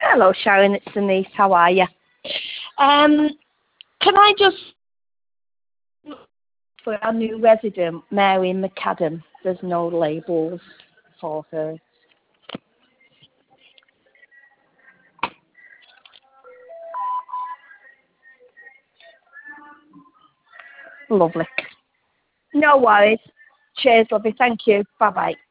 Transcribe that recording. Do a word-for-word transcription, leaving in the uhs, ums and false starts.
Hello, Sharon. It's Denise. How are you? Um, can I just for our new resident, Mary McAdam? There's no labels for her. Lovely. No worries. Cheers, lovely. Thank you. Bye bye.